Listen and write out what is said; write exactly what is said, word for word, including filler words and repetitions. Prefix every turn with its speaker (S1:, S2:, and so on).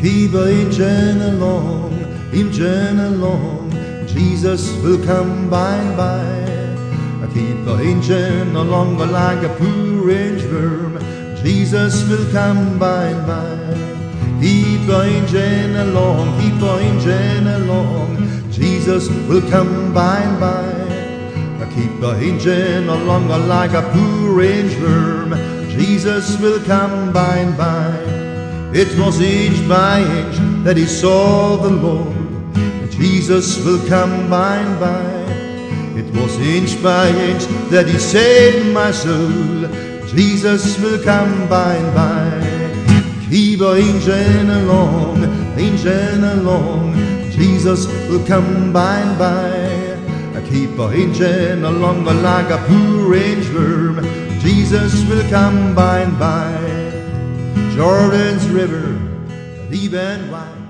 S1: Keep inching along, inching along, Jesus will come by and by. Keep inching along like a poor inch worm, Jesus will come by and by. Keep inching along, keep inching along, Jesus will come by and by. Keep inching along like a poor inch worm, Jesus will come by and by. It was inch by inch that he saw the Lord, Jesus will come by and by. It was inch by inch that he saved my soul, Jesus will come by and by. Keep inching along, inching along, Jesus will come by and by. Keep inching along like a poor inch worm, Jesus will come by and by. Jordan's river, deep and wide,